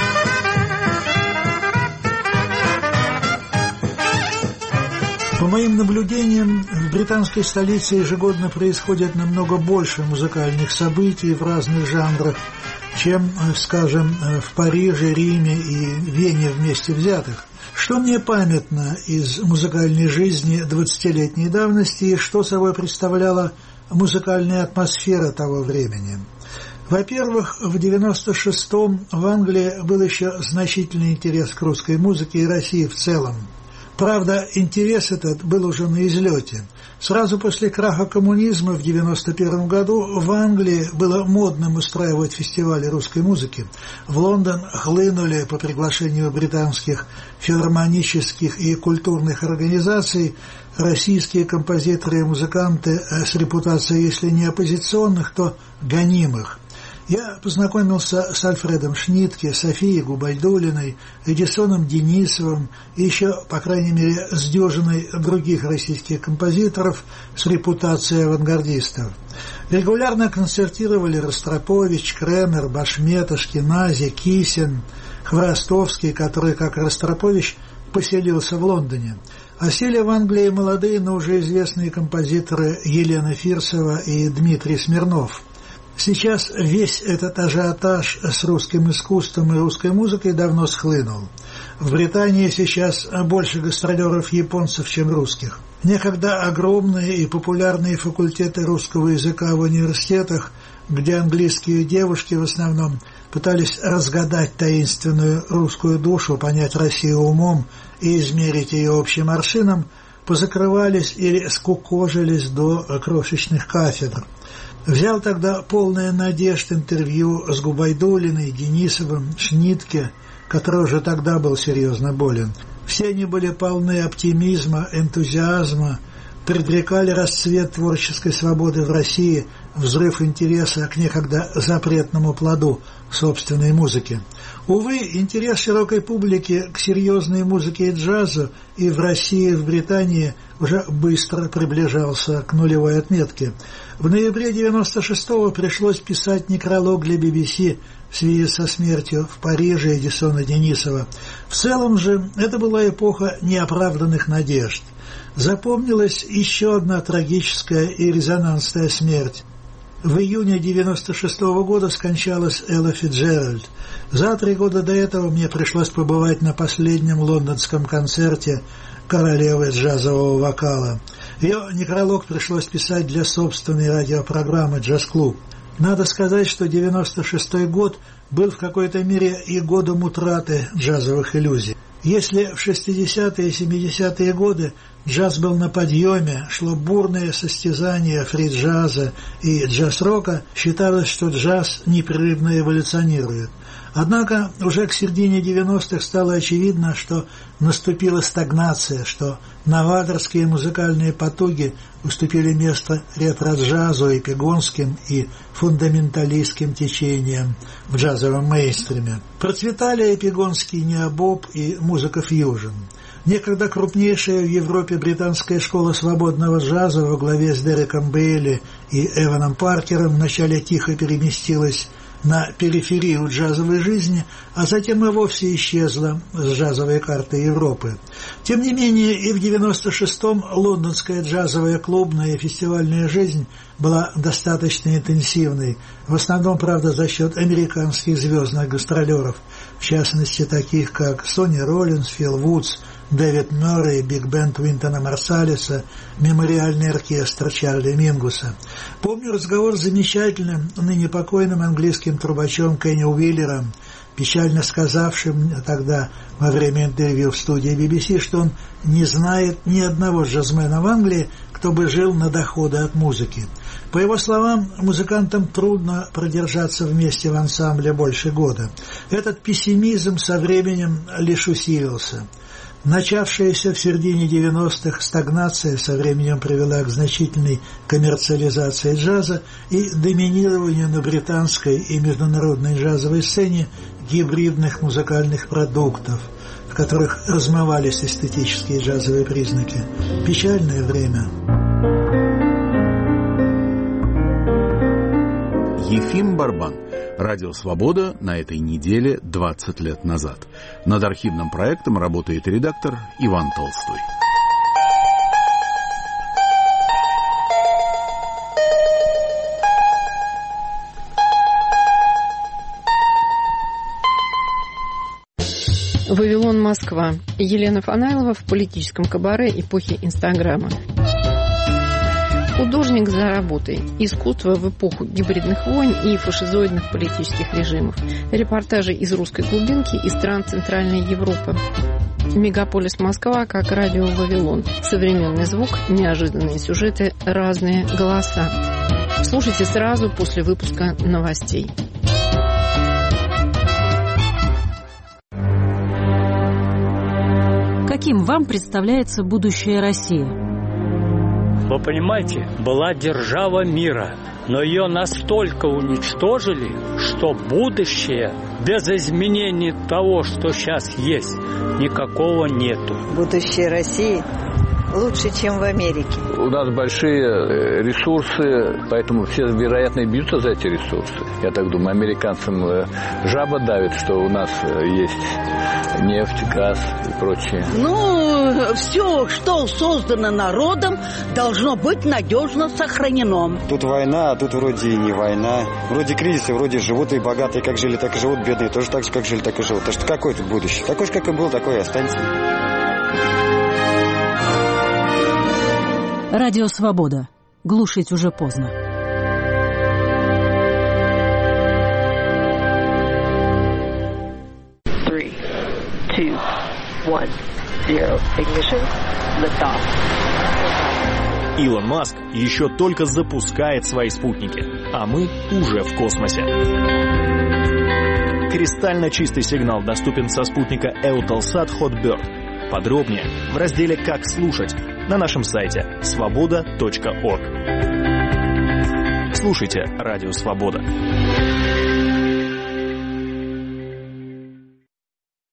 По моим наблюдениям, в британской столице ежегодно происходит намного больше музыкальных событий в разных жанрах, чем, скажем, в Париже, Риме и Вене вместе взятых. Что мне памятно из музыкальной жизни двадцатилетней давности и что собой представляла музыкальная атмосфера того времени? Во-первых, в девяносто шестом в Англии был еще значительный интерес к русской музыке и России в целом. Правда, интерес этот был уже на излете. Сразу после краха коммунизма в девяносто первом году в Англии было модным устраивать фестивали русской музыки. В Лондон хлынули по приглашению британских филармонических и культурных организаций российские композиторы и музыканты с репутацией, если не оппозиционных, то гонимых. Я познакомился с Альфредом Шнитке, Софией Губайдуллиной, Эдисоном Денисовым и еще, по крайней мере, с дюжиной других российских композиторов с репутацией авангардистов. Регулярно концертировали Ростропович, Кремер, Башмет, Ашкенази, Кисин, Хворостовский, который, как Ростропович, поселился в Лондоне. Осели в Англии молодые, но уже известные композиторы Елена Фирсова и Дмитрий Смирнов. Сейчас весь этот ажиотаж с русским искусством и русской музыкой давно схлынул. В Британии сейчас больше гастролеров японцев, чем русских. Некогда огромные и популярные факультеты русского языка в университетах, где английские девушки в основном пытались разгадать таинственную русскую душу, понять Россию умом и измерить ее общим аршином, позакрывались или скукожились до крошечных кафедр. Взял тогда полное надежд интервью с Губайдулиной, Денисовым, Шнитке, который уже тогда был серьезно болен. Все они были полны оптимизма, энтузиазма, предрекали расцвет творческой свободы в России, взрыв интереса к некогда запретному плоду собственной музыки. Увы, интерес широкой публики к серьезной музыке и джазу и в России, и в Британии уже быстро приближался к нулевой отметке. В ноябре девяносто шестого пришлось писать некролог для би би си в связи со смертью в Париже Эдисона Денисова. В целом же это была эпоха неоправданных надежд. Запомнилась еще одна трагическая и резонансная смерть. В июне девяносто шестого года скончалась Элла Фицджеральд. За три года до этого мне пришлось побывать на последнем лондонском концерте королевы джазового вокала. Ее некролог пришлось писать для собственной радиопрограммы «Джаз-клуб». Надо сказать, что девяносто шестой год был в какой-то мере и годом утраты джазовых иллюзий. Если в шестидесятые и семидесятые годы джаз был на подъеме, шло бурное состязание фри-джаза и джаз-рока, считалось, что джаз непрерывно эволюционирует. Однако уже к середине девяностых стало очевидно, что наступила стагнация, что новаторские музыкальные потуги уступили место ретро-джазу, эпигонским и фундаменталистским течениям в джазовом мейнстриме. Процветали эпигонский необоб и музыка фьюжн. Некогда крупнейшая в Европе британская школа свободного джаза во главе с Дереком Бейли и Эваном Паркером вначале тихо переместилась на периферию джазовой жизни, а затем и вовсе исчезла с джазовой карты Европы. Тем не менее, и в девяносто шестом лондонская джазовая клубная и фестивальная жизнь была достаточно интенсивной, в основном, правда, за счет американских звездных гастролеров, в частности, таких как Сонни Роллинс, Фил Вудс, Дэвид Мёррей, биг-бенд Уинтона Марсалиса, мемориальный оркестр Чарли Мингуса. Помню разговор с замечательным, ныне покойным английским трубачом Кенни Уиллером, печально сказавшим тогда во время интервью в студии би би си, что он не знает ни одного джазмена в Англии, кто бы жил на доходы от музыки. По его словам, музыкантам трудно продержаться вместе в ансамбле больше года. Этот пессимизм со временем лишь усилился. Начавшаяся в середине девяностых стагнация со временем привела к значительной коммерциализации джаза и доминированию на британской и международной джазовой сцене гибридных музыкальных продуктов, в которых размывались эстетические джазовые признаки. Печальное время. Ефим Барбан. Радио «Свобода» на этой неделе двадцать лет назад. Над архивным проектом работает редактор Иван Толстой. Вавилон, Москва. Елена Фанайлова в политическом кабаре эпохи Инстаграма. Художник за работой. Искусство в эпоху гибридных войн и фашизоидных политических режимов. Репортажи из русской глубинки и стран Центральной Европы. Мегаполис Москва как радио Вавилон. Современный звук, неожиданные сюжеты, разные голоса. Слушайте сразу после выпуска новостей. Каким вам представляется будущее России? Вы понимаете, была держава мира, но ее настолько уничтожили, что будущее без изменений того, что сейчас есть, никакого нету. Будущее России лучше, чем в Америке. У нас большие ресурсы, поэтому все, вероятно, бьются за эти ресурсы. Я так думаю, американцам жаба давит, что у нас есть нефть, газ и прочее. Ну, все, что создано народом, должно быть надежно сохранено. Тут война, а тут вроде и не война. Вроде кризис, и вроде живут и богатые, как жили, так и живут, бедные тоже так же, как жили, так и живут. Так что какое тут будущее? Такое же, как и был, такое и останется. Радио «Свобода». Глушить уже поздно. Three, two, one, zero. Ignition. Lift off. Илон Маск еще только запускает свои спутники, а мы уже в космосе. Кристально чистый сигнал доступен со спутника Eutelsat Hotbird. Подробнее в разделе «Как слушать» на нашем сайте свобода точка орг. Слушайте «Радио Свобода».